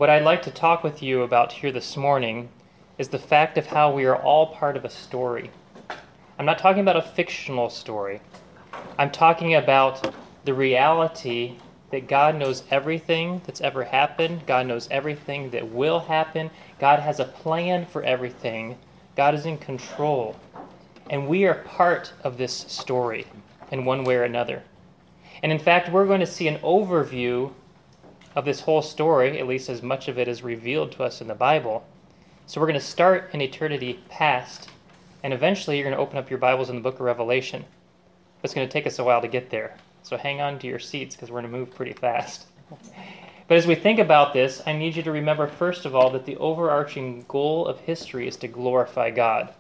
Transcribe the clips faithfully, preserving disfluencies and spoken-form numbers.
What I'd like to talk with you about here this morning is the fact of how we are all part of a story. I'm not talking about a fictional story. I'm talking about the reality that God knows everything that's ever happened. God knows everything that will happen. God has a plan for everything. God is in control. And we are part of this story in one way or another. And in fact, we're going to see an overview of this whole story, at least as much of it is revealed to us in the Bible. So we're going to start in eternity past, and eventually you're going to open up your Bibles in the book of Revelation. It's going to take us a while to get there. So hang on to your seats because we're going to move pretty fast. But as we think about this, I need you to remember, first of all, that the overarching goal of history is to glorify God.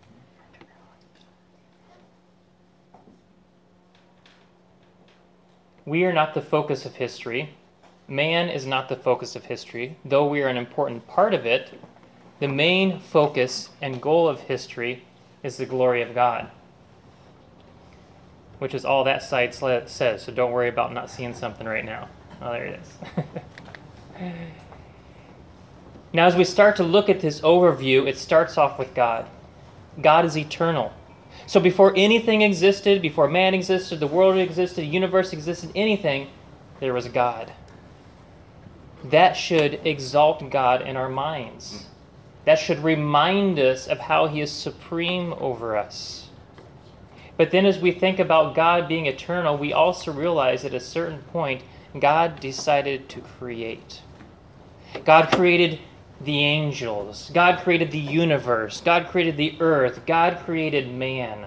We are not the focus of history. Man is not the focus of history. Though we are an important part of it, the main focus and goal of history is the glory of God, which is all that slide says, so don't worry about not seeing something right now. Oh, there it is. Now, as we start to look at this overview, it starts off with God. God is eternal. So before anything existed, before man existed, the world existed, the universe existed, anything, there was God. That should exalt God in our minds. That should remind us of how He is supreme over us. But then as we think about God being eternal, we also realize at a certain point, God decided to create. God created the angels. God created the universe. God created the earth. God created man.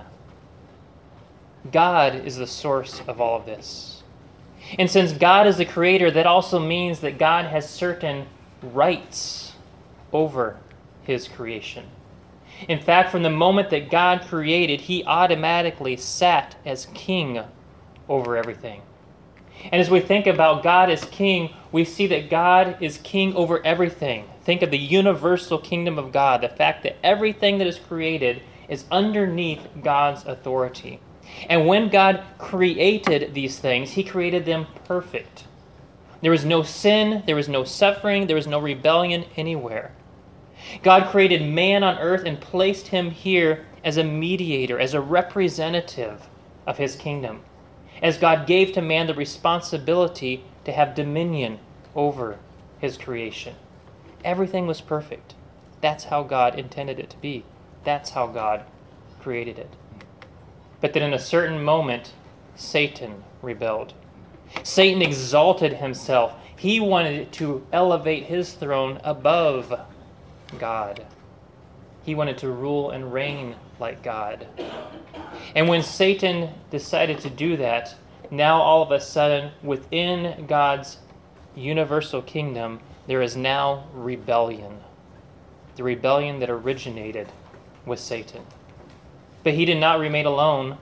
God is the source of all of this. And since God is the creator, that also means that God has certain rights over His creation. In fact, from the moment that God created, He automatically sat as king over everything. And as we think about God as king, we see that God is king over everything. Think of the universal kingdom of God, the fact that everything that is created is underneath God's authority. And when God created these things, He created them perfect. There was no sin, there was no suffering, there was no rebellion anywhere. God created man on earth and placed him here as a mediator, as a representative of His kingdom, as God gave to man the responsibility to have dominion over His creation. Everything was perfect. That's how God intended it to be. That's how God created it. But then in a certain moment, Satan rebelled. Satan exalted himself. He wanted to elevate his throne above God. He wanted to rule and reign like God. And when Satan decided to do that, now all of a sudden, within God's universal kingdom, there is now rebellion. The rebellion that originated with Satan. But he did not remain alone.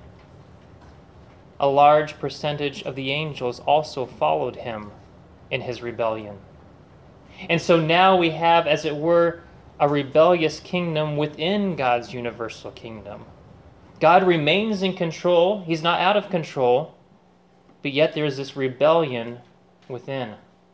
A large percentage of the angels also followed him in his rebellion. And so now we have, as it were, a rebellious kingdom within God's universal kingdom. God remains in control. He's not out of control. But yet there is this rebellion within.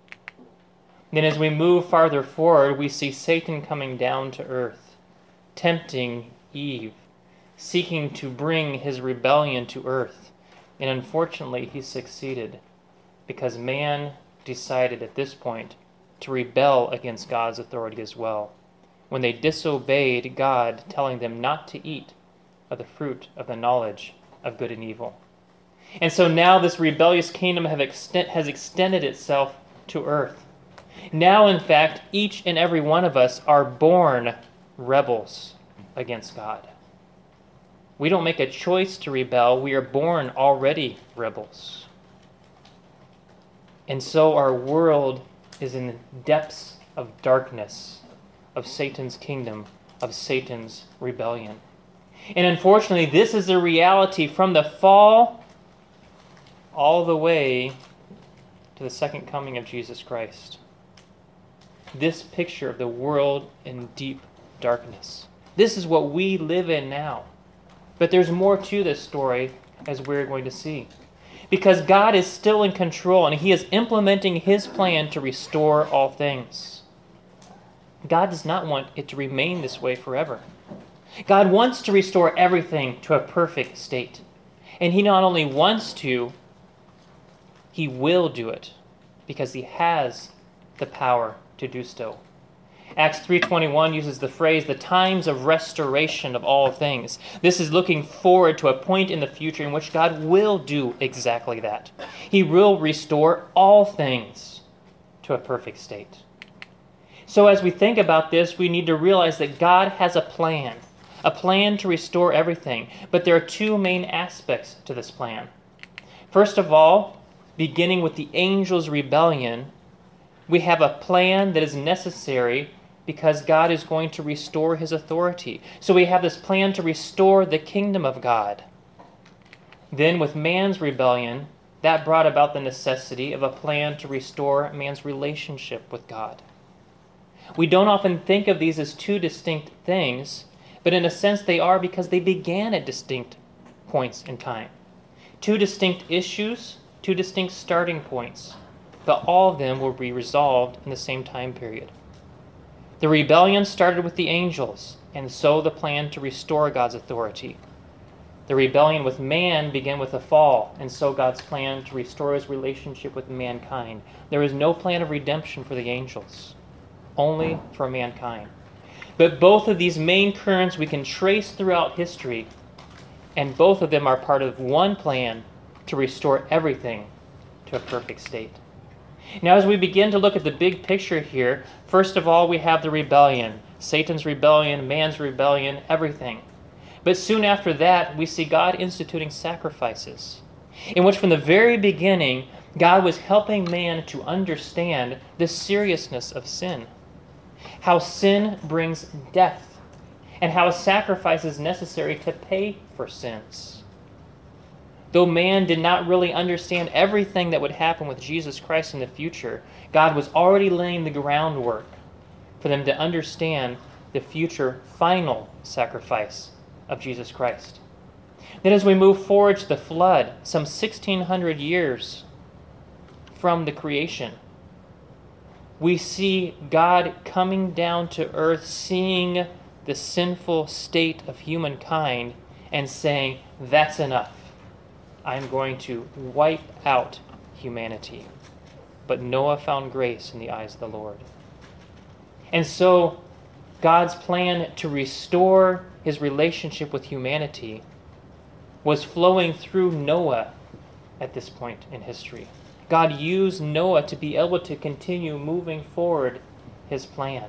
Then as we move farther forward, we see Satan coming down to earth, tempting Eve, seeking to bring his rebellion to earth. And unfortunately, he succeeded because man decided at this point to rebel against God's authority as well, when they disobeyed God, telling them not to eat of the fruit of the knowledge of good and evil. And so now this rebellious kingdom have extend, has extended itself to earth. Now, in fact, each and every one of us are born rebels against God. We don't make a choice to rebel. We are born already rebels. And so our world is in the depths of darkness, of Satan's kingdom, of Satan's rebellion. And unfortunately, this is the reality from the fall all the way to the second coming of Jesus Christ. This picture of the world in deep darkness. This is what we live in now. But there's more to this story, as we're going to see. Because God is still in control, and He is implementing His plan to restore all things. God does not want it to remain this way forever. God wants to restore everything to a perfect state. And he not only wants to, he will do it because he has the power to do so. Acts three twenty-one uses the phrase, the times of restoration of all things. This is looking forward to a point in the future in which God will do exactly that. He will restore all things to a perfect state. So as we think about this, we need to realize that God has a plan, a plan to restore everything. But there are two main aspects to this plan. First of all, beginning with the angels' rebellion, we have a plan that is necessary because God is going to restore his authority. So we have this plan to restore the kingdom of God. Then with man's rebellion, that brought about the necessity of a plan to restore man's relationship with God. We don't often think of these as two distinct things, but in a sense they are because they began at distinct points in time. Two distinct issues, two distinct starting points, but all of them will be resolved in the same time period. The rebellion started with the angels, and so the plan to restore God's authority. The rebellion with man began with the fall, and so God's plan to restore his relationship with mankind. There is no plan of redemption for the angels, only for mankind. But both of these main currents we can trace throughout history, and both of them are part of one plan to restore everything to a perfect state. Now, as we begin to look at the big picture here, first of all, we have the rebellion. Satan's rebellion, man's rebellion, everything. But soon after that, we see God instituting sacrifices, in which from the very beginning, God was helping man to understand the seriousness of sin, how sin brings death, and how a sacrifice is necessary to pay for sins. Though man did not really understand everything that would happen with Jesus Christ in the future, God was already laying the groundwork for them to understand the future final sacrifice of Jesus Christ. Then as we move forward to the flood, some sixteen hundred years from the creation, we see God coming down to earth, seeing the sinful state of humankind, and saying, that's enough. I'm going to wipe out humanity. But Noah found grace in the eyes of the Lord. And so God's plan to restore his relationship with humanity was flowing through Noah at this point in history. God used Noah to be able to continue moving forward his plan.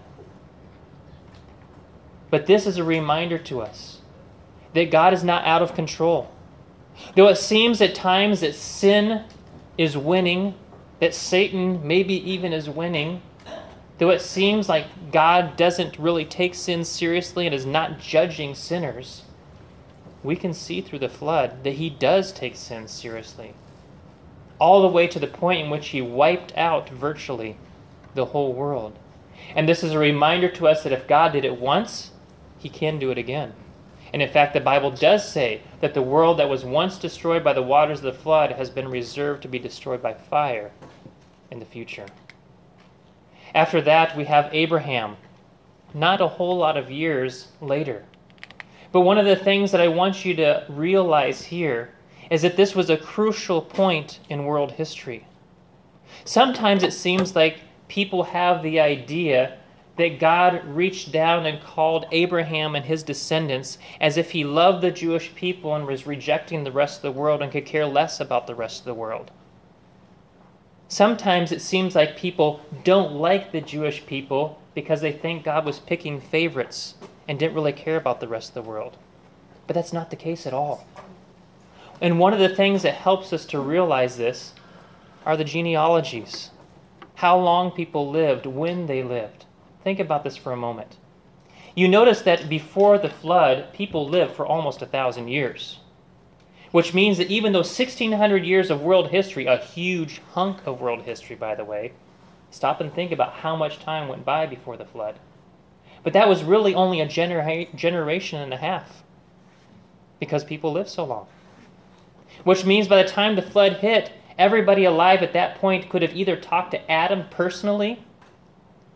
But this is a reminder to us that God is not out of control. Though it seems at times that sin is winning, that Satan maybe even is winning, though it seems like God doesn't really take sin seriously and is not judging sinners, we can see through the flood that he does take sin seriously, all the way to the point in which he wiped out virtually the whole world. And this is a reminder to us that if God did it once, he can do it again. And in fact, the Bible does say that the world that was once destroyed by the waters of the flood has been reserved to be destroyed by fire in the future. After that, we have Abraham, not a whole lot of years later. But one of the things that I want you to realize here is that this was a crucial point in world history. Sometimes it seems like people have the idea that God reached down and called Abraham and his descendants as if he loved the Jewish people and was rejecting the rest of the world and could care less about the rest of the world. Sometimes it seems like people don't like the Jewish people because they think God was picking favorites and didn't really care about the rest of the world. But that's not the case at all. And one of the things that helps us to realize this are the genealogies. How long people lived, when they lived. Think about this for a moment. You notice that before the flood, people lived for almost a thousand years. Which means that even though sixteen hundred years of world history, a huge hunk of world history, by the way, stop and think about how much time went by before the flood. But that was really only a genera- generation and a half because people lived so long. Which means by the time the flood hit, everybody alive at that point could have either talked to Adam personally,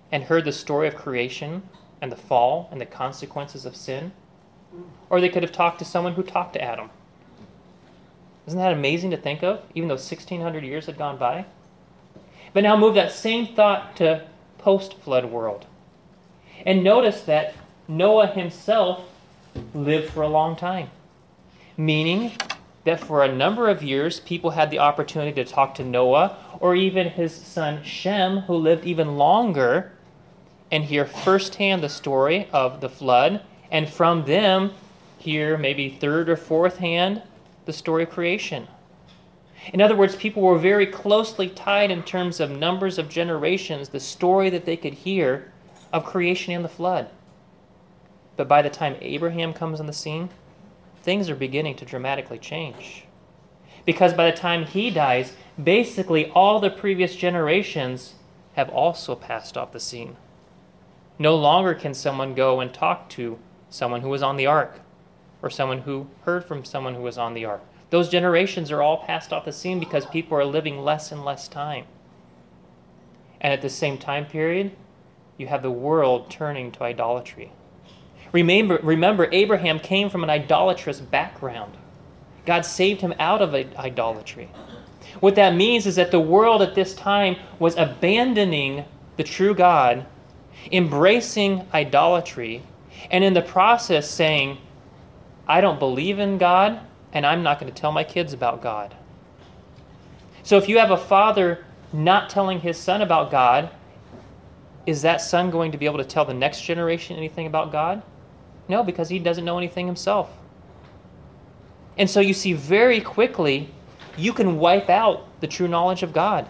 and heard the story of creation and the fall and the consequences of sin. Or they could have talked to someone who talked to Adam. Isn't that amazing to think of, even though sixteen hundred years had gone by? But now move that same thought to post-flood world. And notice that Noah himself lived for a long time, meaning that for a number of years, people had the opportunity to talk to Noah or even his son Shem, who lived even longer, and hear firsthand the story of the flood, and from them hear maybe third or fourth hand the story of creation. In other words, people were very closely tied in terms of numbers of generations, the story that they could hear of creation and the flood. But by the time Abraham comes on the scene, things are beginning to dramatically change. Because by the time he dies, basically all the previous generations have also passed off the scene. No longer can someone go and talk to someone who was on the ark, or someone who heard from someone who was on the ark. Those generations are all passed off the scene because people are living less and less time. And at the same time period, you have the world turning to idolatry. Remember, remember, Abraham came from an idolatrous background. God saved him out of idolatry. What that means is that the world at this time was abandoning the true God, embracing idolatry, and in the process saying, I don't believe in God, and I'm not going to tell my kids about God. So if you have a father not telling his son about God, is that son going to be able to tell the next generation anything about God? No, because he doesn't know anything himself. And so you see very quickly, you can wipe out the true knowledge of God.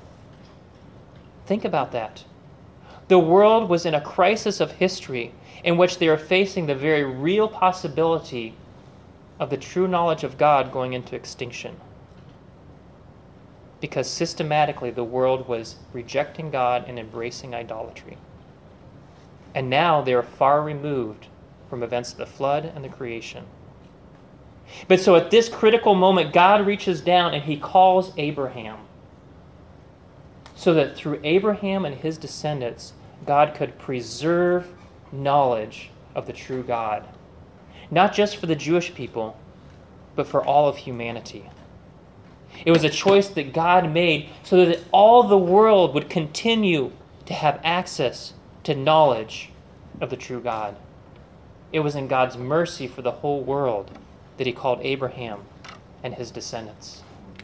Think about that. The world was in a crisis of history in which they are facing the very real possibility of the true knowledge of God going into extinction. Because systematically the world was rejecting God and embracing idolatry. And now they are far removed from events of the flood and the creation. But so at this critical moment, God reaches down and he calls Abraham, so that through Abraham and his descendants, God could preserve knowledge of the true God. Not just for the Jewish people, but for all of humanity. It was a choice that God made so that all the world would continue to have access to knowledge of the true God. It was in God's mercy for the whole world that he called Abraham and his descendants.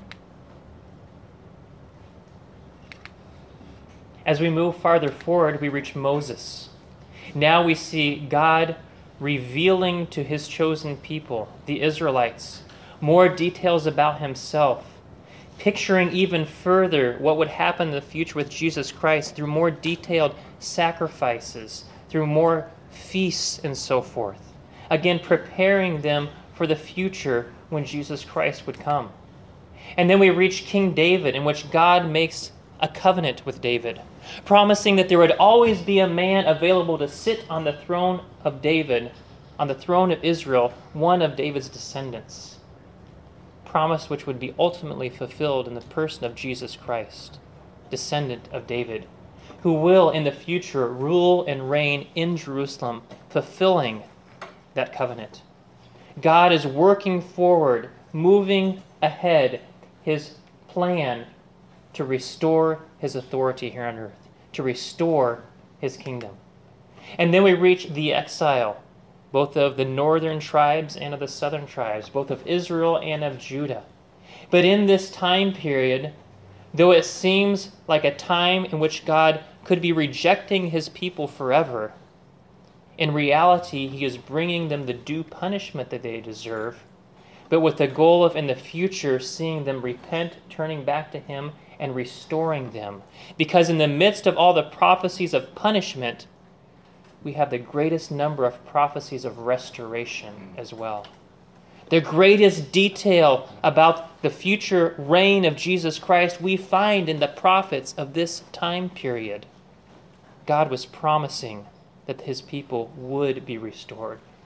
As we move farther forward, we reach Moses. Now we see God revealing to his chosen people, the Israelites, more details about himself, picturing even further what would happen in the future with Jesus Christ through more detailed sacrifices, through more feasts and so forth. Again, preparing them for the future when Jesus Christ would come. And then we reach King David, in which God makes a covenant with David, promising that there would always be a man available to sit on the throne of David, on the throne of Israel, one of David's descendants. Promise which would be ultimately fulfilled in the person of Jesus Christ, descendant of David, who will in the future rule and reign in Jerusalem, fulfilling that covenant. God is working forward, moving ahead his plan to restore his authority here on earth, to restore his kingdom. And then we reach the exile, both of the northern tribes and of the southern tribes, both of Israel and of Judah. But in this time period, though it seems like a time in which God could be rejecting his people forever, in reality, he is bringing them the due punishment that they deserve, but with the goal of in the future seeing them repent, turning back to him, and restoring them. Because in the midst of all the prophecies of punishment, we have the greatest number of prophecies of restoration as well. The greatest detail about the future reign of Jesus Christ we find in the prophets of this time period. God was promising that his people would be restored,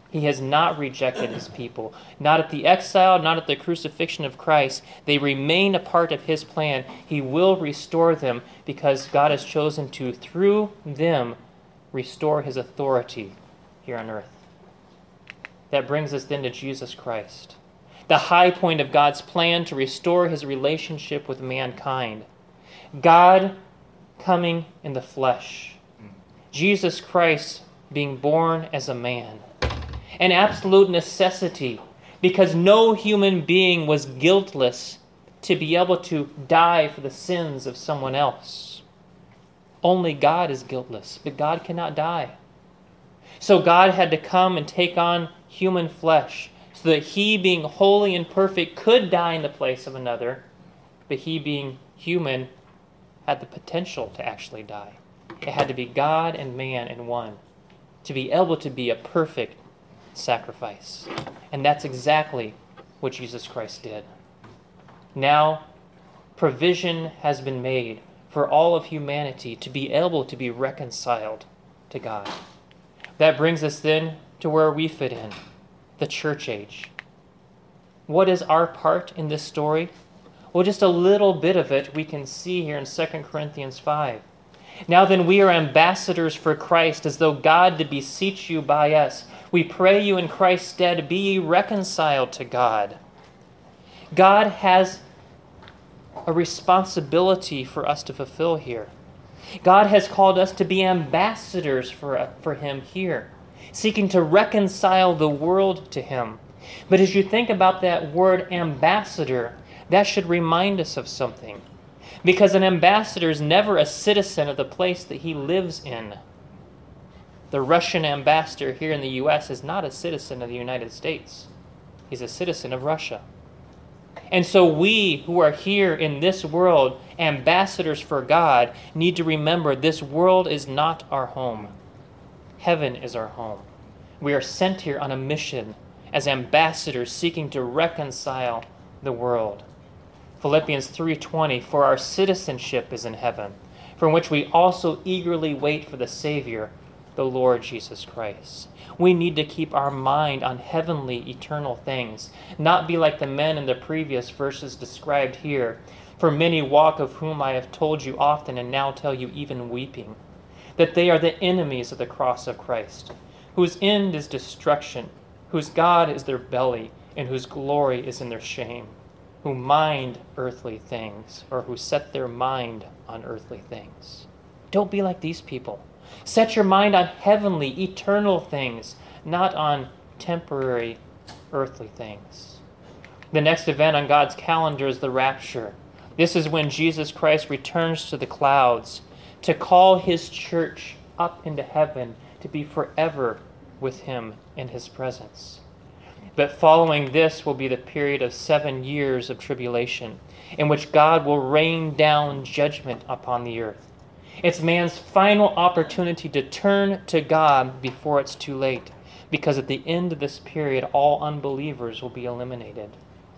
He has not rejected his people. Not at the exile, not at the crucifixion of Christ. They remain a part of his plan. He will restore them because God has chosen to, through them, restore his authority here on earth. That brings us then to Jesus Christ, the high point of God's plan to restore his relationship with mankind. God coming in the flesh. Jesus Christ being born as a man. An absolute necessity, because no human being was guiltless to be able to die for the sins of someone else. Only God is guiltless, but God cannot die. So God had to come and take on human flesh so that he, being holy and perfect, could die in the place of another, but he, being human, had the potential to actually die. It had to be God and man in one to be able to be a perfect sacrifice. And that's exactly what Jesus Christ did. Now, provision has been made for all of humanity to be able to be reconciled to God. That brings us then to where we fit in, the church age. What is our part in this story? Well, just a little bit of it we can see here in Second Corinthians five. Now then, we are ambassadors for Christ, as though God did beseech you by us. We pray you in Christ's stead, be ye reconciled to God. God has a responsibility for us to fulfill here. God has called us to be ambassadors for, for him here, seeking to reconcile the world to him. But as you think about that word ambassador, that should remind us of something. Because an ambassador is never a citizen of the place that he lives in. The Russian ambassador here in the U S is not a citizen of the United States. He's a citizen of Russia. And so we who are here in this world, ambassadors for God, need to remember this world is not our home. Heaven is our home. We are sent here on a mission as ambassadors seeking to reconcile the world. Philippians three twenty, for our citizenship is in heaven, from which we also eagerly wait for the Savior, the Lord Jesus Christ. We need to keep our mind on heavenly, eternal things, not be like the men in the previous verses described here. For many walk, of whom I have told you often, and now tell you even weeping, that they are the enemies of the cross of Christ, whose end is destruction, whose God is their belly, and whose glory is in their shame, who mind earthly things, or who set their mind on earthly things. Don't be like these people. Set your mind on heavenly, eternal things, not on temporary, earthly things. The next event on God's calendar is the rapture. This is when Jesus Christ returns to the clouds to call his church up into heaven to be forever with him in his presence. But following this will be the period of seven years of tribulation, in which God will rain down judgment upon the earth. It's man's final opportunity to turn to God before it's too late, because at the end of this period, all unbelievers will be eliminated.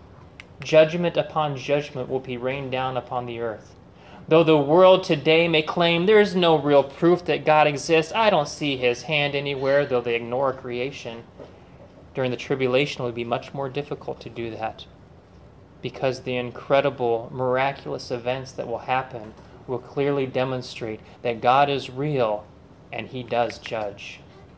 Judgment upon judgment will be rained down upon the earth. Though the world today may claim there is no real proof that God exists, I don't see his hand anywhere, though they ignore creation. During the tribulation, it will be much more difficult to do that, because the incredible, miraculous events that will happen will clearly demonstrate that God is real and he does judge.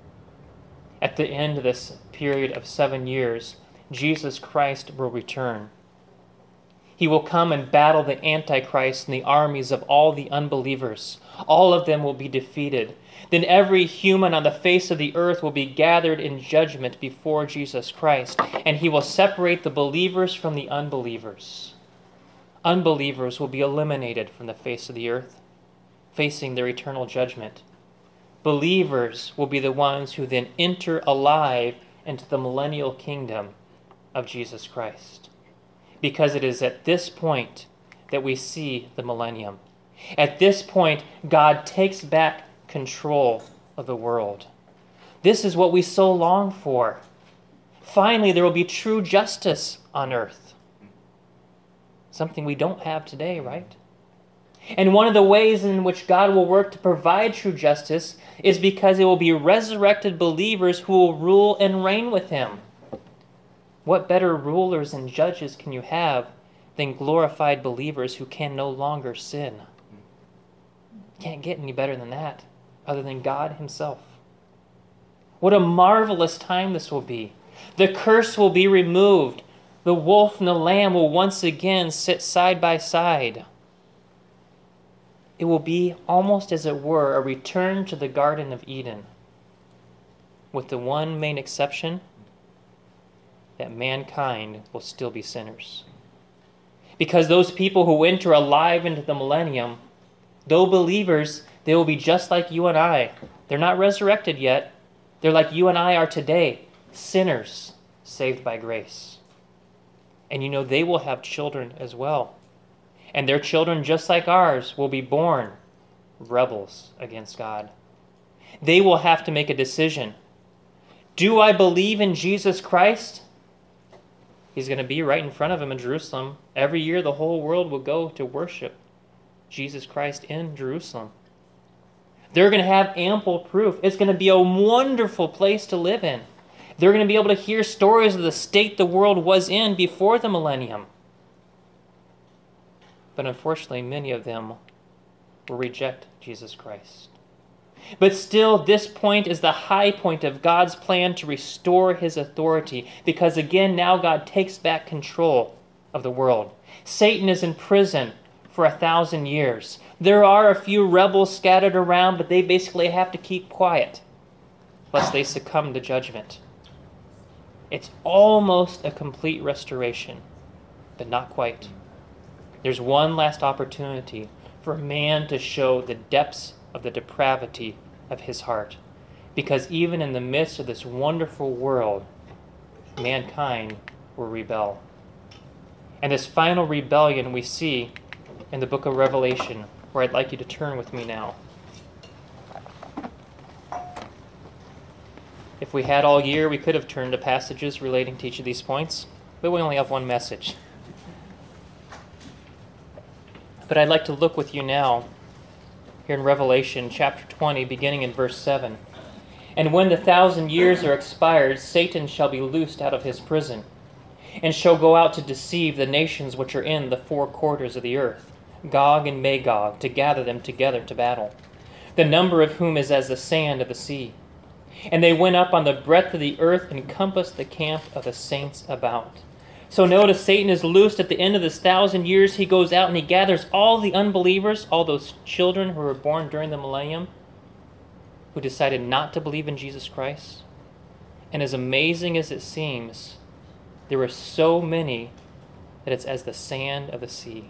At the end of this period of seven years, Jesus Christ will return. He will come and battle the Antichrist and the armies of all the unbelievers. All of them will be defeated. Then every human on the face of the earth will be gathered in judgment before Jesus Christ, and he will separate the believers from the unbelievers. Unbelievers will be eliminated from the face of the earth, facing their eternal judgment. Believers will be the ones who then enter alive into the millennial kingdom of Jesus Christ. Because it is at this point that we see the millennium. At this point, God takes back control of the world. This is what we so long for. Finally, there will be true justice on earth. Something we don't have today, right? And one of the ways in which God will work to provide true justice is because it will be resurrected believers who will rule and reign with him. What better rulers and judges can you have than glorified believers who can no longer sin? Can't get any better than that, other than God himself. What a marvelous time this will be. The curse will be removed. The wolf and the lamb will once again sit side by side. It will be almost as it were a return to the Garden of Eden, with the one main exception that mankind will still be sinners. Because those people who enter alive into the millennium, though believers, they will be just like you and I. They're not resurrected yet. They're like you and I are today, sinners saved by grace. And you know, they will have children as well. And their children, just like ours, will be born rebels against God. They will have to make a decision. Do I believe in Jesus Christ? He's going to be right in front of him in Jerusalem. Every year the whole world will go to worship Jesus Christ in Jerusalem. They're going to have ample proof. It's going to be a wonderful place to live in. They're going to be able to hear stories of the state the world was in before the millennium. But unfortunately, many of them will reject Jesus Christ. But still, this point is the high point of God's plan to restore his authority, because again, now God takes back control of the world. Satan is in prison for a thousand years. There are a few rebels scattered around, but they basically have to keep quiet, lest they succumb to judgment. It's almost a complete restoration, but not quite. There's one last opportunity for man to show the depths of the depravity of his heart. Because even in the midst of this wonderful world, mankind will rebel. And this final rebellion we see in the book of Revelation, where I'd like you to turn with me now. If we had all year, we could have turned to passages relating to each of these points, but we only have one message. But I'd like to look with you now here in Revelation chapter twenty, beginning in verse seven. And when the thousand years are expired, Satan shall be loosed out of his prison, and shall go out to deceive the nations which are in the four quarters of the earth, Gog and Magog, to gather them together to battle, the number of whom is as the sand of the sea. And they went up on the breadth of the earth and compassed the camp of the saints about. So notice Satan is loosed at the end of this thousand years. He goes out and he gathers all the unbelievers, all those children who were born during the millennium, who decided not to believe in Jesus Christ. And as amazing as it seems, there were so many that it's as the sand of the sea.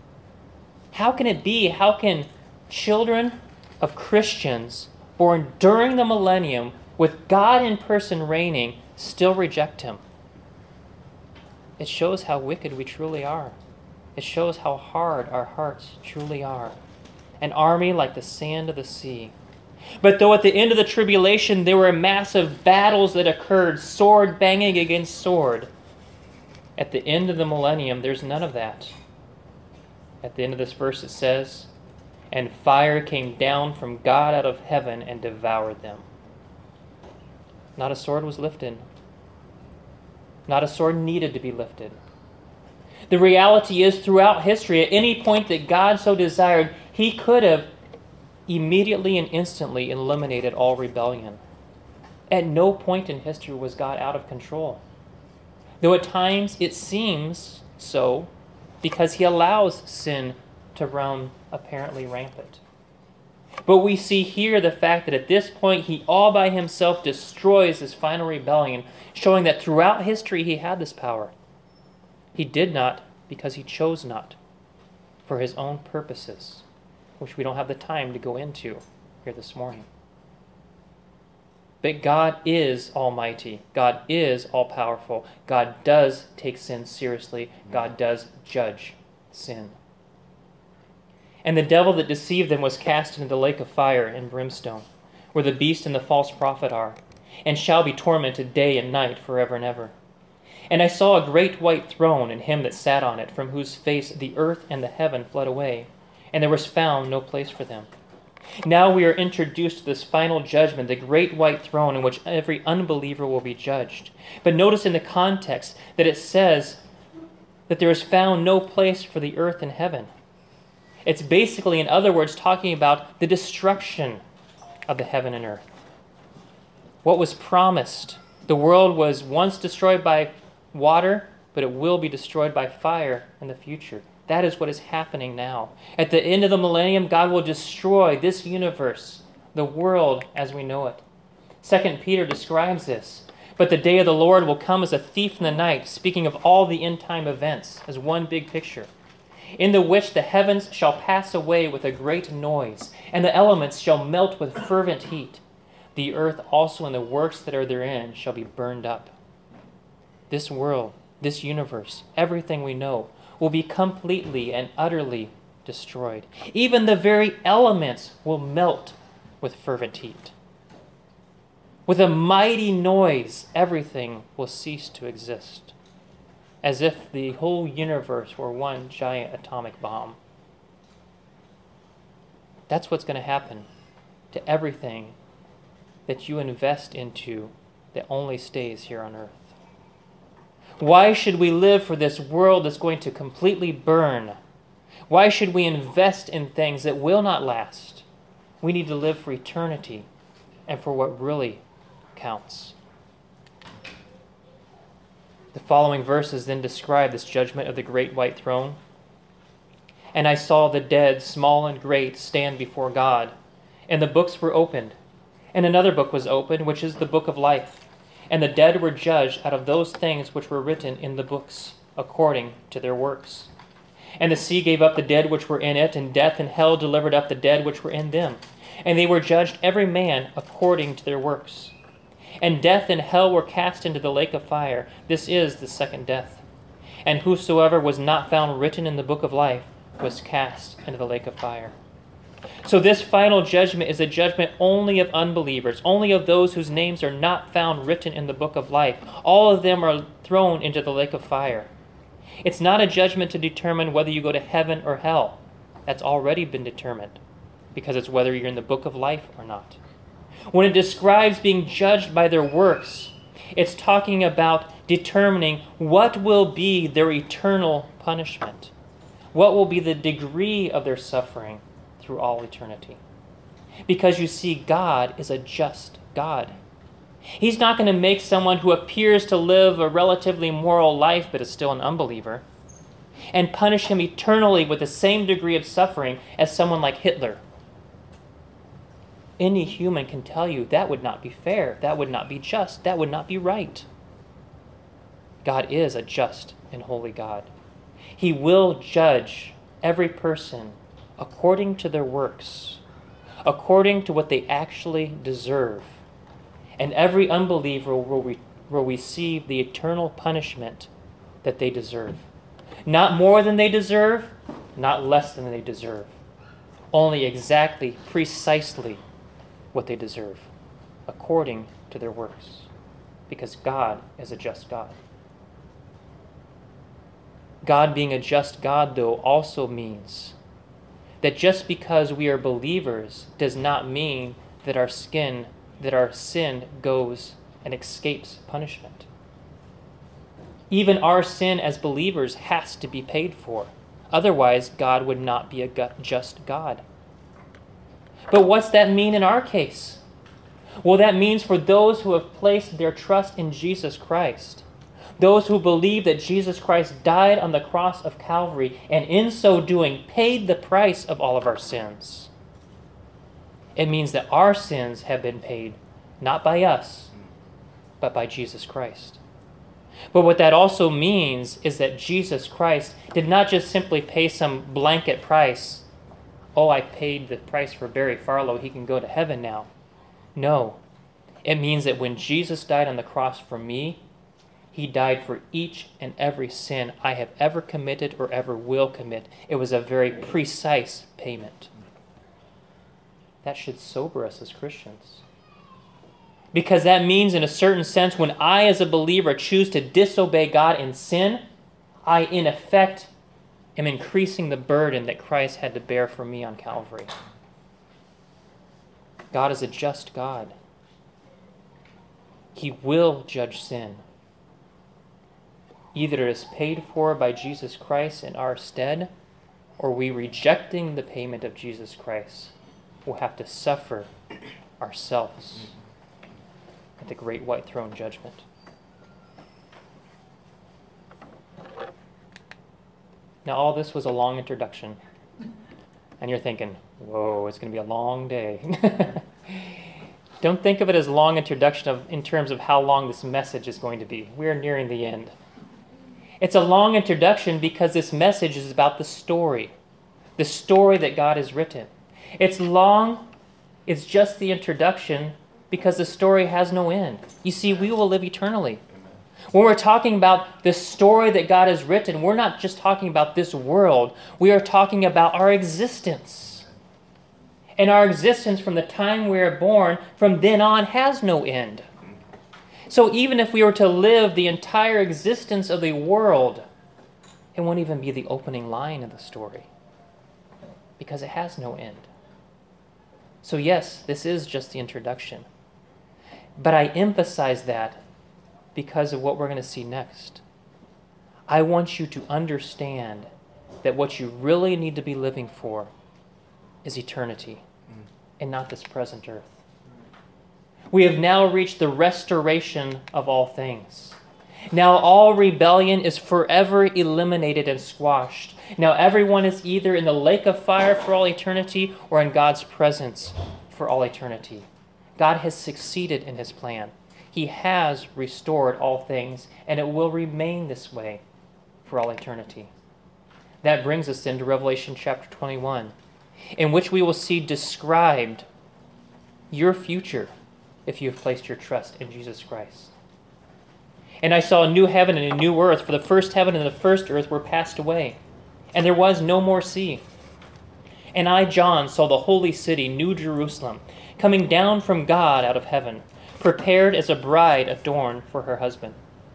How can it be? How can children of Christians born during the millennium with God in person reigning still reject him? It shows how wicked we truly are. It shows how hard our hearts truly are. An army like the sand of the sea. But though at the end of the tribulation there were massive battles that occurred, sword banging against sword, at the end of the millennium there's none of that. At the end of this verse it says, and fire came down from God out of heaven and devoured them. Not a sword was lifted. Not a sword needed to be lifted. The reality is, throughout history, at any point that God so desired, he could have immediately and instantly eliminated all rebellion. At no point in history was God out of control. Though at times it seems so, because he allows sin to run apparently rampant. But we see here the fact that at this point he all by himself destroys this final rebellion, showing that throughout history he had this power. He did not because he chose not, for his own purposes, which we don't have the time to go into here this morning. But God is almighty. God is all-powerful. God does take sin seriously. God does judge sin. And the devil that deceived them was cast into the lake of fire and brimstone, where the beast and the false prophet are, and shall be tormented day and night forever and ever. And I saw a great white throne, and him that sat on it, from whose face the earth and the heaven fled away, and there was found no place for them. Now we are introduced to this final judgment, the great white throne in which every unbeliever will be judged. But notice in the context that it says that there is found no place for the earth and heaven. It's basically, in other words, talking about the destruction of the heaven and earth. What was promised? The world was once destroyed by water, but it will be destroyed by fire in the future. That is what is happening now. At the end of the millennium, God will destroy this universe, the world as we know it. Second Peter describes this. But the day of the Lord will come as a thief in the night, speaking of all the end-time events as one big picture, in the which the heavens shall pass away with a great noise, and the elements shall melt with fervent heat. The earth also and the works that are therein shall be burned up. This world, this universe, everything we know, will be completely and utterly destroyed. Even the very elements will melt with fervent heat. With a mighty noise, everything will cease to exist, as if the whole universe were one giant atomic bomb. That's what's going to happen to everything that you invest into that only stays here on earth. Why should we live for this world that's going to completely burn? Why should we invest in things that will not last? We need to live for eternity and for what really counts. The following verses then describe this judgment of the great white throne. And I saw the dead, small and great, stand before God, and the books were opened. And another book was opened, which is the book of life. And the dead were judged out of those things which were written in the books, according to their works. And the sea gave up the dead which were in it, and death and hell delivered up the dead which were in them. And they were judged every man according to their works. And death and hell were cast into the lake of fire. This is the second death. And whosoever was not found written in the book of life was cast into the lake of fire. So this final judgment is a judgment only of unbelievers, only of those whose names are not found written in the book of life. All of them are thrown into the lake of fire. It's not a judgment to determine whether you go to heaven or hell. That's already been determined, because it's whether you're in the book of life or not. When it describes being judged by their works, it's talking about determining what will be their eternal punishment, what will be the degree of their suffering through all eternity. Because you see, God is a just God. He's not going to make someone who appears to live a relatively moral life but is still an unbeliever and punish him eternally with the same degree of suffering as someone like Hitler. Any human can tell you that would not be fair, that would not be just, that would not be right. God is a just and holy God. He will judge every person according to their works, according to what they actually deserve. And every unbeliever will, re- will receive the eternal punishment that they deserve. Not more than they deserve, not less than they deserve. Only exactly, precisely what they deserve, according to their works. Because God is a just God. God being a just God, though, also means that just because we are believers does not mean that our skin, that our sin goes and escapes punishment. Even our sin as believers has to be paid for. Otherwise, God would not be a just God. But what's that mean in our case? Well, that means for those who have placed their trust in Jesus Christ, those who believe that Jesus Christ died on the cross of Calvary and in so doing paid the price of all of our sins. It means that our sins have been paid, not by us, but by Jesus Christ. But what that also means is that Jesus Christ did not just simply pay some blanket price. Oh, I paid the price for Barry Farlow, he can go to heaven now. No, it means that when Jesus died on the cross for me, he died for each and every sin I have ever committed or ever will commit. It was a very precise payment. That should sober us as Christians. Because that means, in a certain sense, when I as a believer choose to disobey God in sin, I in effect am increasing the burden that Christ had to bear for me on Calvary. God is a just God. He will judge sin. Either it is paid for by Jesus Christ in our stead, or we, rejecting the payment of Jesus Christ, will have to suffer ourselves at the great white throne judgment. Now, all this was a long introduction, and you're thinking, whoa, it's going to be a long day. Don't think of it as a long introduction of, in terms of how long this message is going to be. We're nearing the end. It's a long introduction because this message is about the story, the story that God has written. It's long, it's just the introduction because the story has no end. You see, we will live eternally. When we're talking about the story that God has written, we're not just talking about this world. We are talking about our existence. And our existence from the time we are born, from then on, has no end. So even if we were to live the entire existence of the world, it won't even be the opening line of the story, because it has no end. So yes, this is just the introduction. But I emphasize that because of what we're going to see next. I want you to understand that what you really need to be living for is eternity and not this present earth. We have now reached the restoration of all things. Now all rebellion is forever eliminated and squashed. Now everyone is either in the lake of fire for all eternity or in God's presence for all eternity. God has succeeded in his plan. He has restored all things, and it will remain this way for all eternity. That brings us into Revelation chapter twenty-one, in which we will see described your future if you have placed your trust in Jesus Christ. And I saw a new heaven and a new earth, for the first heaven and the first earth were passed away, and there was no more sea. And I, John, saw the holy city, New Jerusalem, coming down from God out of heaven, prepared as a bride adorned for her husband.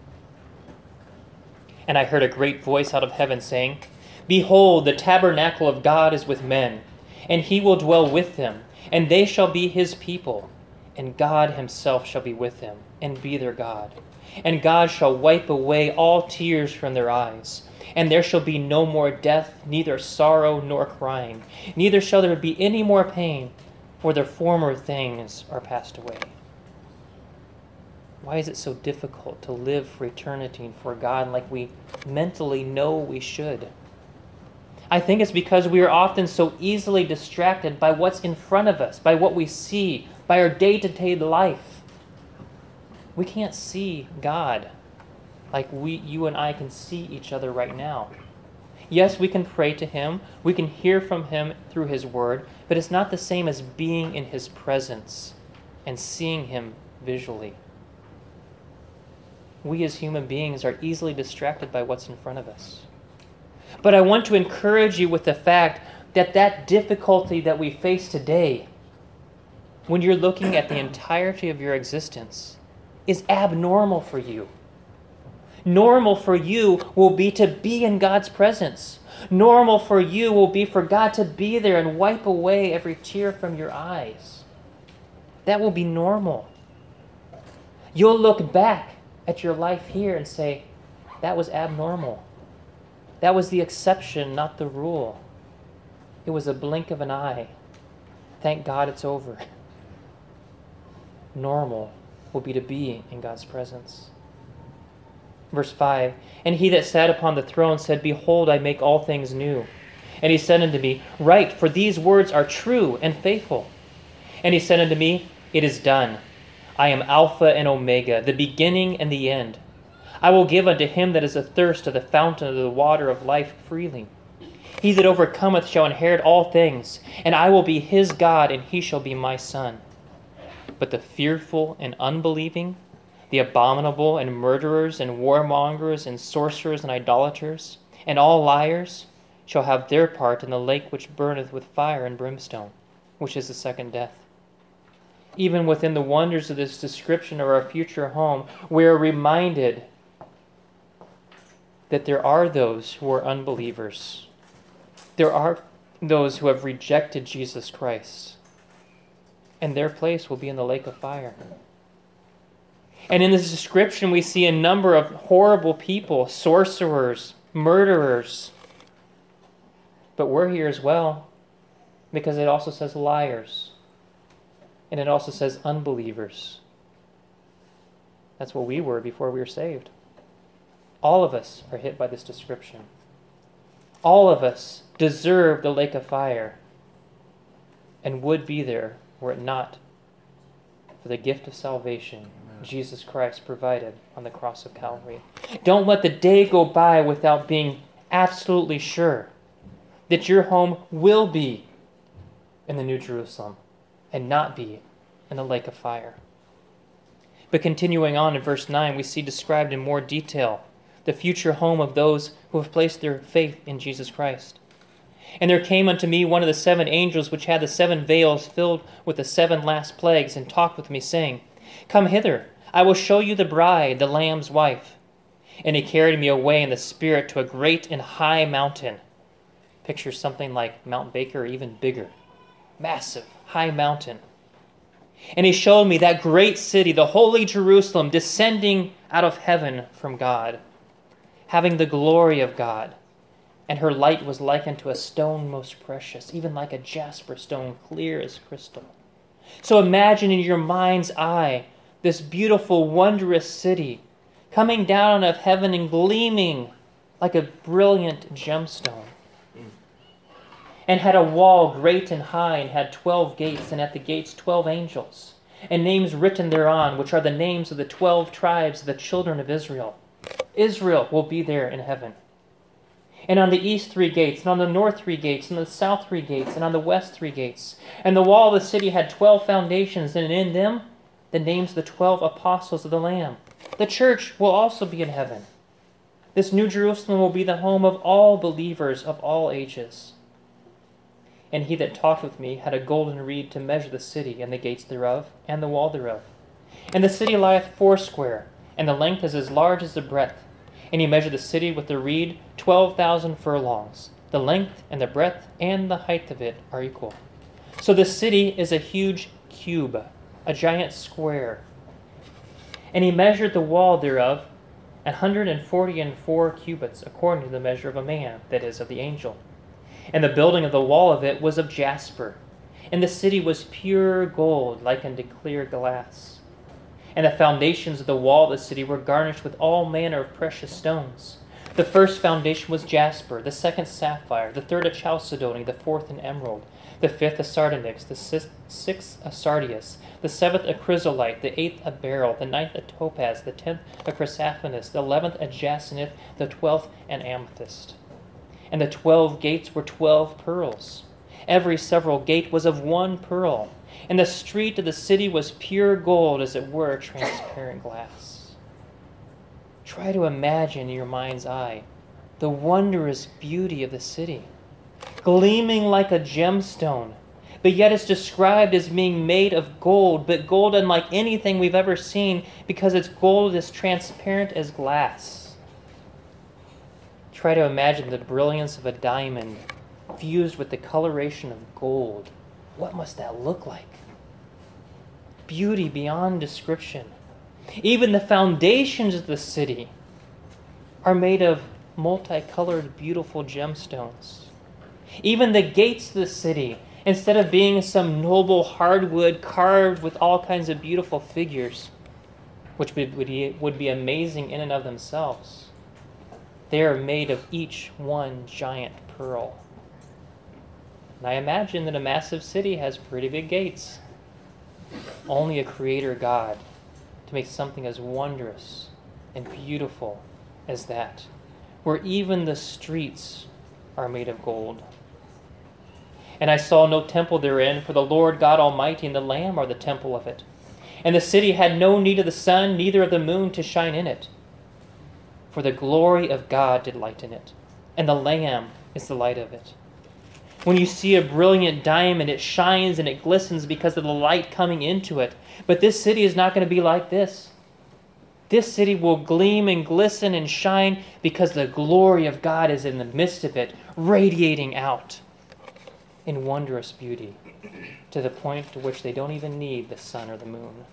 And I heard a great voice out of heaven saying, Behold, the tabernacle of God is with men, and he will dwell with them, and they shall be his people, and God himself shall be with them, and be their God. And God shall wipe away all tears from their eyes, and there shall be no more death, neither sorrow nor crying, neither shall there be any more pain, for the former things are passed away. Why is it so difficult to live for eternity and for God like we mentally know we should? I think it's because we are often so easily distracted by what's in front of us, by what we see, by our day-to-day life. We can't see God like we, you and I can see each other right now. Yes, we can pray to him, we can hear from him through his word, but it's not the same as being in his presence and seeing him visually. We as human beings are easily distracted by what's in front of us. But I want to encourage you with the fact that that difficulty that we face today, when you're looking at the entirety of your existence, is abnormal for you. Normal for you will be to be in God's presence. Normal for you will be for God to be there and wipe away every tear from your eyes. That will be normal. You'll look back at your life here and say, that was abnormal. That was the exception, not the rule. It was a blink of an eye. Thank God it's over. Normal will be to be in God's presence. Verse five, And he that sat upon the throne said, Behold, I make all things new. And he said unto me, Write, for these words are true and faithful. And he said unto me, It is done. I am Alpha and Omega, the beginning and the end. I will give unto him that is athirst of the fountain of the water of life freely. He that overcometh shall inherit all things, and I will be his God, and he shall be my son. But the fearful and unbelieving, the abominable and murderers and warmongers and sorcerers and idolaters, and all liars, shall have their part in the lake which burneth with fire and brimstone, which is the second death. Even within the wonders of this description of our future home, we are reminded that there are those who are unbelievers, There are those who have rejected Jesus Christ, and their place will be in the lake of fire. And in this description, we see a number of horrible people, sorcerers, murderers. But we're here as well, because it also says liars, and it also says unbelievers. That's what we were before we were saved. All of us are hit by this description. All of us deserve the lake of fire and would be there were it not for the gift of salvation Amen. Jesus Christ provided on the cross of Calvary. Don't let the day go by without being absolutely sure that your home will be in the New Jerusalem and not be in the lake of fire. But continuing on in verse nine, we see described in more detail the future home of those who have placed their faith in Jesus Christ. And there came unto me one of the seven angels which had the seven vials filled with the seven last plagues, and talked with me, saying, Come hither, I will show you the bride, the Lamb's wife. And he carried me away in the Spirit to a great and high mountain. Picture something like Mount Baker or even bigger. Massive, high mountain. And he showed me that great city, the holy Jerusalem, descending out of heaven from God, having the glory of God. And her light was like unto a stone most precious, even like a jasper stone, clear as crystal. So imagine in your mind's eye this beautiful, wondrous city coming down out of heaven and gleaming like a brilliant gemstone. And had a wall great and high, and had twelve gates, and at the gates twelve angels, and names written thereon, which are the names of the twelve tribes of the children of Israel. Israel will be there in heaven. And on the east three gates, and on the north three gates, and on the south three gates, and on the west three gates. And the wall of the city had twelve foundations, and in them the names of the twelve apostles of the Lamb. The church will also be in heaven. This New Jerusalem will be the home of all believers of all ages. And he that talked with me had a golden reed to measure the city, and the gates thereof, and the wall thereof. And the city lieth foursquare, and the length is as large as the breadth. And he measured the city with the reed twelve thousand furlongs. The length and the breadth and the height of it are equal. So the city is a huge cube, a giant square. And he measured the wall thereof an hundred and forty and four cubits, according to the measure of a man, that is, of the angel. And the building of the wall of it was of jasper, and the city was pure gold, like unto clear glass. And the foundations of the wall of the city were garnished with all manner of precious stones. The first foundation was jasper, the second sapphire, the third a chalcedony, the fourth an emerald, the fifth a sardonyx, the sixth a sardius, the seventh a chrysolite, the eighth a beryl, the ninth a topaz, the tenth a chrysoprasus, the eleventh a jacinth, the twelfth an amethyst. And the twelve gates were twelve pearls. Every several gate was of one pearl. And the street of the city was pure gold, as it were transparent glass. Try to imagine in your mind's eye the wondrous beauty of the city, gleaming like a gemstone, but yet it's described as being made of gold, but gold unlike anything we've ever seen, because its gold is transparent as glass. Try to imagine the brilliance of a diamond fused with the coloration of gold. What must that look like? Beauty beyond description. Even the foundations of the city are made of multicolored, beautiful gemstones. Even the gates of the city, instead of being some noble hardwood carved with all kinds of beautiful figures, which would be, would be amazing in and of themselves, they are made of each one giant pearl. And I imagine that a massive city has pretty big gates. Only a creator God to make something as wondrous and beautiful as that, where even the streets are made of gold. And I saw no temple therein, for the Lord God Almighty and the Lamb are the temple of it. And the city had no need of the sun, neither of the moon to shine in it. For the glory of God did lighten it, and the Lamb is the light of it. When you see a brilliant diamond, it shines and it glistens because of the light coming into it. But this city is not going to be like this. This city will gleam and glisten and shine because the glory of God is in the midst of it, radiating out in wondrous beauty to the point to which they don't even need the sun or the moon.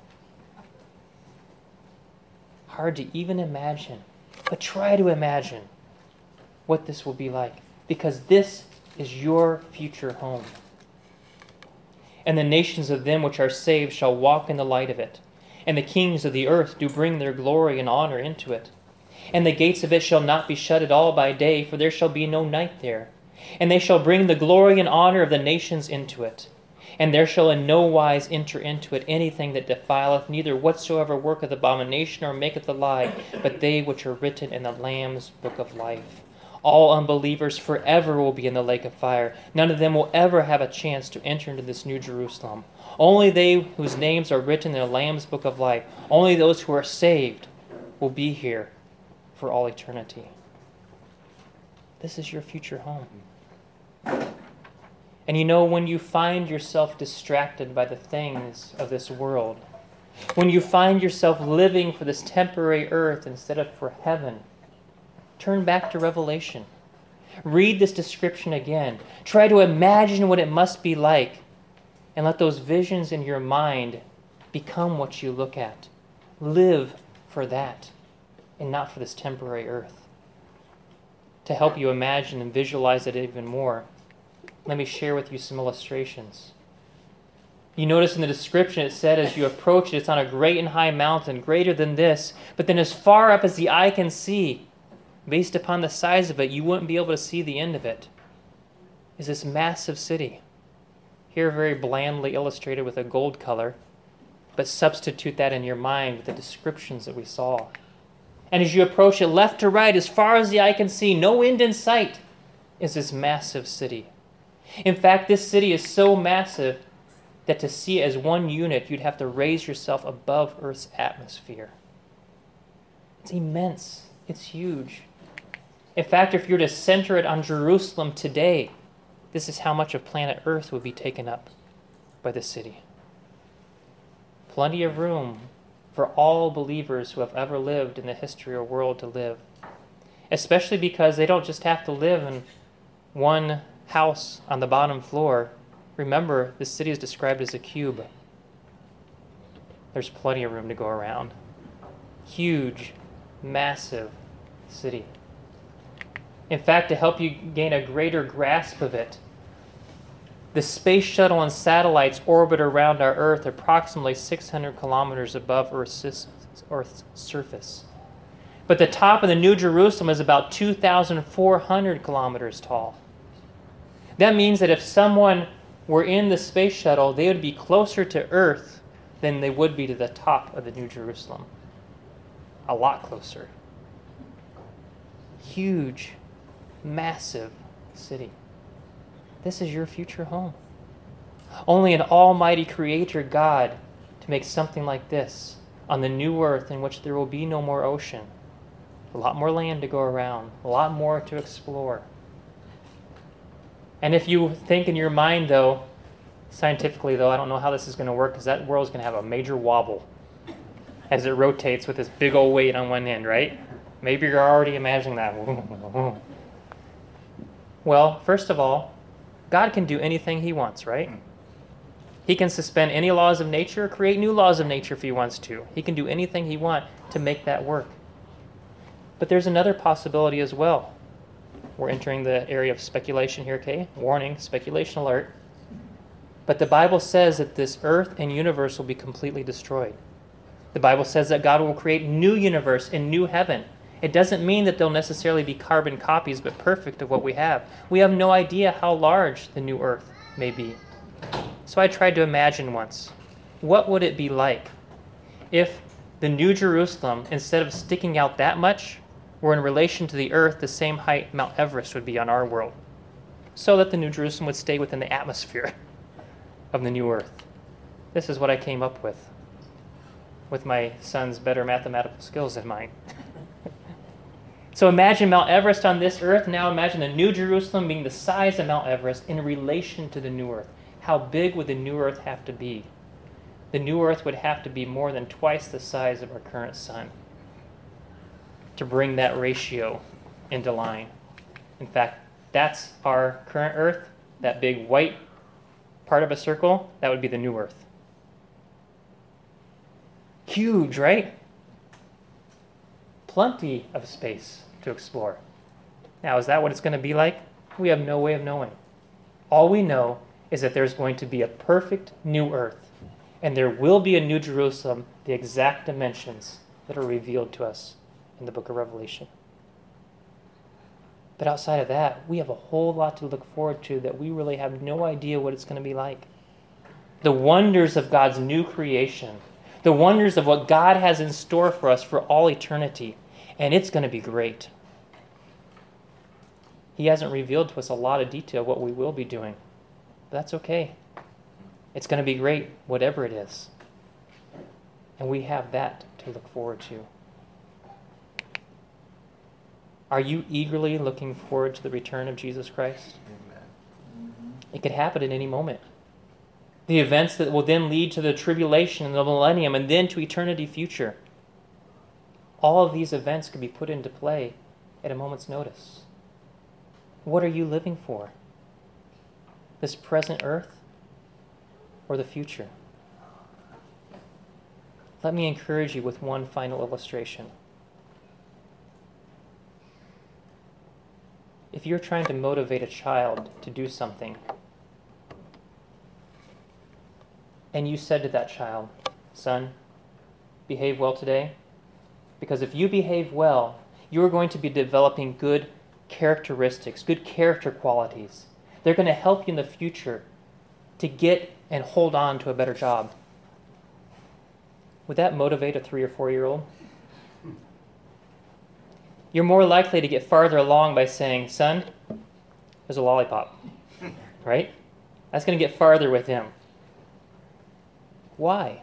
Hard to even imagine, but try to imagine what this will be like, because this is your future home. And the nations of them which are saved shall walk in the light of it, and the kings of the earth do bring their glory and honor into it. And the gates of it shall not be shut at all by day, for there shall be no night there. And they shall bring the glory and honor of the nations into it. And there shall in no wise enter into it anything that defileth, neither whatsoever worketh abomination or maketh a lie, but they which are written in the Lamb's book of life. All unbelievers forever will be in the lake of fire. None of them will ever have a chance to enter into this new Jerusalem. Only they whose names are written in the Lamb's book of life, only those who are saved will be here for all eternity. This is your future home. And you know, when you find yourself distracted by the things of this world, when you find yourself living for this temporary earth instead of for heaven, turn back to Revelation. Read this description again. Try to imagine what it must be like, and let those visions in your mind become what you look at. Live for that, and not for this temporary earth. To help you imagine and visualize it even more, let me share with you some illustrations. You notice in the description it said as you approach it, it's on a great and high mountain, greater than this, but then as far up as the eye can see, based upon the size of it, you wouldn't be able to see the end of it, is this massive city. Here very blandly illustrated with a gold color, but substitute that in your mind with the descriptions that we saw. And as you approach it left to right, as far as the eye can see, no end in sight, is this massive city. In fact, this city is so massive that to see it as one unit, you'd have to raise yourself above Earth's atmosphere. It's immense. It's huge. In fact, if you were to center it on Jerusalem today, this is how much of planet Earth would be taken up by the city. Plenty of room for all believers who have ever lived in the history of the world to live, especially because they don't just have to live in one house on the bottom floor. Remember, this city is described as a cube. There's plenty of room to go around. Huge, massive city. In fact, to help you gain a greater grasp of it, the space shuttle and satellites orbit around our Earth approximately six hundred kilometers above Earth's, Earth's surface. But the top of the New Jerusalem is about two thousand four hundred kilometers tall. That means that if someone were in the space shuttle, they would be closer to Earth than they would be to the top of the New Jerusalem. A lot closer. Huge, massive city. This is your future home. Only an almighty creator God to make something like this on the new earth in which there will be no more ocean. A lot more land to go around. A lot more to explore. And if you think in your mind, though, scientifically, though, I don't know how this is going to work because that world is going to have a major wobble as it rotates with this big old weight on one end, right? Maybe you're already imagining that. Well, first of all, God can do anything he wants, right? He can suspend any laws of nature, create new laws of nature if he wants to. He can do anything he wants to make that work. But there's another possibility as well. We're entering the area of speculation here, okay? Warning, speculation alert. But the Bible says that this earth and universe will be completely destroyed. The Bible says that God will create new universe and new heaven. It doesn't mean that they'll necessarily be carbon copies, but perfect of what we have. We have no idea how large the new earth may be. So I tried to imagine once, what would it be like if the New Jerusalem, instead of sticking out that much, were in relation to the earth the same height Mount Everest would be on our world, so that the New Jerusalem would stay within the atmosphere of the new earth. This is what I came up with, with my son's better mathematical skills than mine. So imagine Mount Everest on this earth. Now imagine the New Jerusalem being the size of Mount Everest in relation to the new earth. How big would the new earth have to be? The new earth would have to be more than twice the size of our current sun. to bring that ratio into line. In fact, that's our current earth, that big white part of a circle, that would be the new earth. Huge, right? Plenty of space to explore. Now, is that what it's going to be like? We have no way of knowing. All we know is that there's going to be a perfect new earth, and there will be a new Jerusalem, the exact dimensions that are revealed to us in the book of Revelation. But outside of that, we have a whole lot to look forward to that we really have no idea what it's going to be like. The wonders of God's new creation, the wonders of what God has in store for us for all eternity, and it's going to be great. He hasn't revealed to us a lot of detail what we will be doing. But that's okay. It's going to be great, whatever it is. And we have that to look forward to. Are you eagerly looking forward to the return of Jesus Christ? Amen. It could happen at any moment. The events that will then lead to the tribulation and the millennium and then to eternity future. All of these events could be put into play at a moment's notice. What are you living for? This present earth or the future? Let me encourage you with one final illustration. If you're trying to motivate a child to do something, and you said to that child, "Son, behave well today," because if you behave well, you're going to be developing good characteristics, good character qualities. They're going to help you in the future to get and hold on to a better job. Would that motivate a three or four-year-old? You're more likely to get farther along by saying, "Son, there's a lollipop," right? That's going to get farther with him. Why?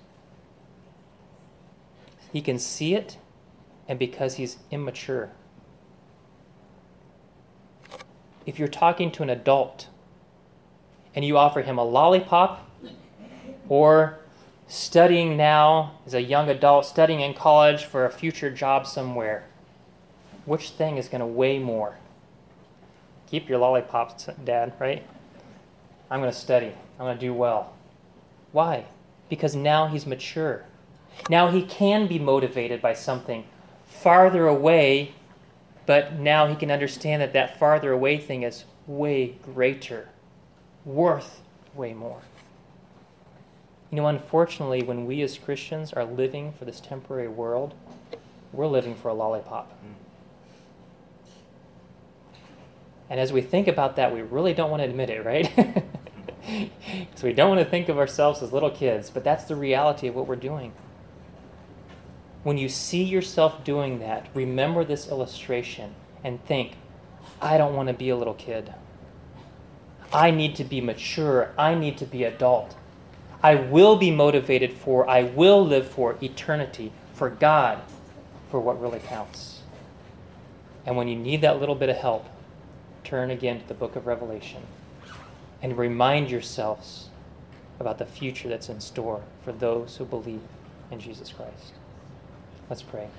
He can see it, and because he's immature. If you're talking to an adult and you offer him a lollipop or studying now as a young adult, studying in college for a future job somewhere, which thing is going to weigh more? Keep your lollipops, Dad, right? I'm going to study. I'm going to do well. Why? Because now he's mature. Now he can be motivated by something farther away, but now he can understand that that farther away thing is way greater, worth way more. You know, unfortunately, when we as Christians are living for this temporary world, we're living for a lollipop. And as we think about that, we really don't want to admit it, right? Because we don't want to think of ourselves as little kids, but that's the reality of what we're doing. When you see yourself doing that, remember this illustration and think, I don't want to be a little kid. I need to be mature. I need to be adult. I will be motivated for, I will live for eternity, for God, for what really counts. And when you need that little bit of help, turn again to the book of Revelation and remind yourselves about the future that's in store for those who believe in Jesus Christ. Let's pray.